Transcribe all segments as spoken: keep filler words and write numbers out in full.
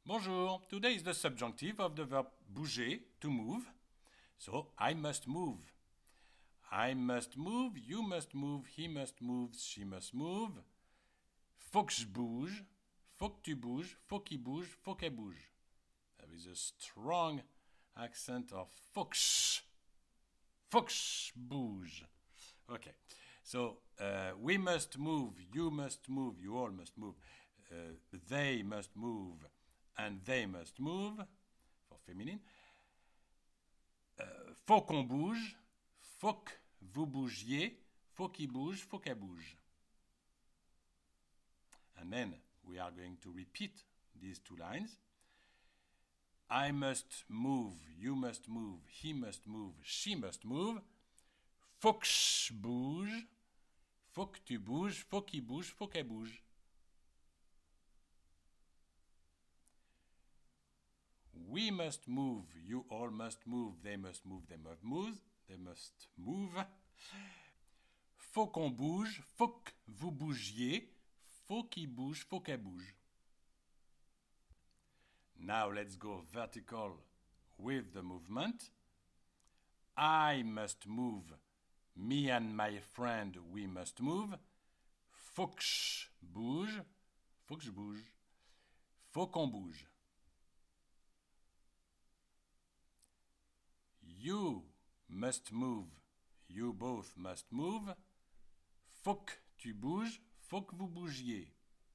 Bonjour. Today is the subjunctive of the verb bouger, to move. So, I must move. I must move, you must move, he must move, she must move. Faut que je bouge. Faut que tu bouges. Faut qu'il bouge. Faut qu'elle bouge. There is a strong accent of faut que je. Faut que je bouge. Okay. So, uh, we must move, you must move, you all must move. Uh, they must move, and they must move, for feminine. Uh, faut qu'on bouge, faut que vous bougiez, faut qu'il bouge, faut qu'elle bouge. And then we are going to repeat these two lines. I must move, you must move, he must move, she must move. Faut que je bouge, faut que tu bouges, faut qu'il bouge, faut qu'elle bouge. We must move, you all must move, they must move, they must move, they must move. Faut qu'on bouge, faut que vous bougiez, faut qu'il bouge, faut qu'elle bouge. Now let's go vertical with the movement. I must move, me and my friend, we must move. Faut que je bouge, faut que je bouge, faut qu'on bouge. You must move, you both must move. Faut que tu bouges, faut que vous bougiez.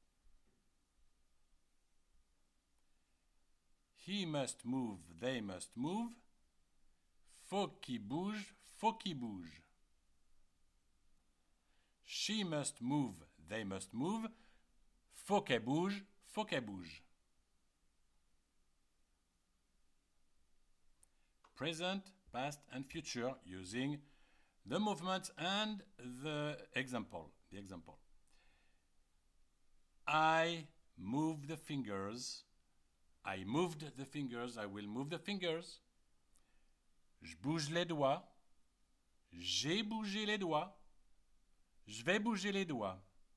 He must move, they must move. Faut qu'il bouge, faut qu'il bouge. She must move, they must move. Faut qu'elle bouge, faut qu'elle bouge. Present, past, and future using the movement and the example. The example. I move the fingers. I moved the fingers. I will move the fingers. Je bouge les doigts. J'ai bougé les doigts. Je vais bouger les doigts.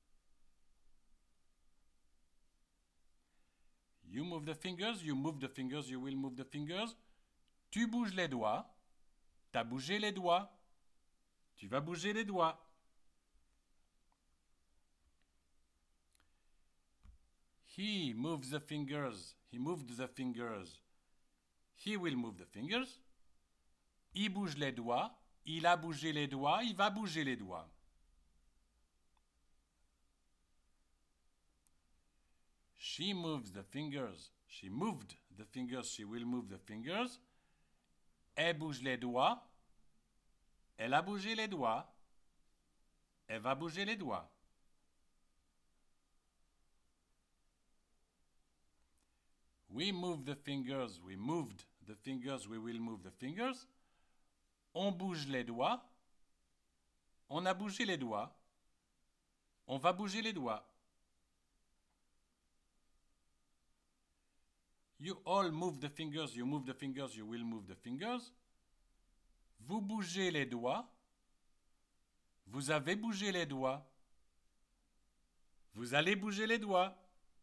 You move the fingers. You move the fingers. You will move the fingers. Tu bouges les doigts. T'as bougé les doigts. Tu vas bouger les doigts. He moves the fingers. He moved the fingers. He will move the fingers. Il bouge les doigts. Il a bougé les doigts. Il va bouger les doigts. She moves the fingers. She moved the fingers. She will move the fingers. Elle bouge les doigts. Elle a bougé les doigts. Elle va bouger les doigts. We move the fingers. We moved the fingers. We will move the fingers. On bouge les doigts. On a bougé les doigts. On va bouger les doigts. You all move the fingers. You move the fingers. You will move the fingers. Vous bougez les doigts. Vous avez bougé les doigts. Vous allez bouger les doigts.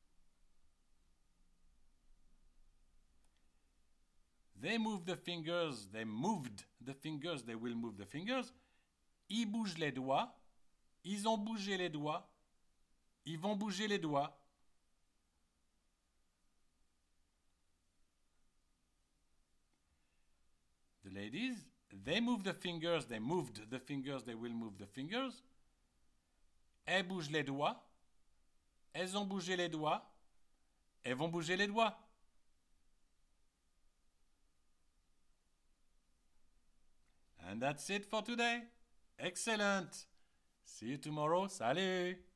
They move the fingers. They moved the fingers. They will move the fingers. Ils bougent les doigts. Ils ont bougé les doigts. Ils vont bouger les doigts. The ladies, they move the fingers. They moved the fingers. They will move the fingers. Elles bougent les doigts. Elles ont bougé les doigts. Elles vont bouger les doigts. And that's it for today. Excellent. See you tomorrow. Salut.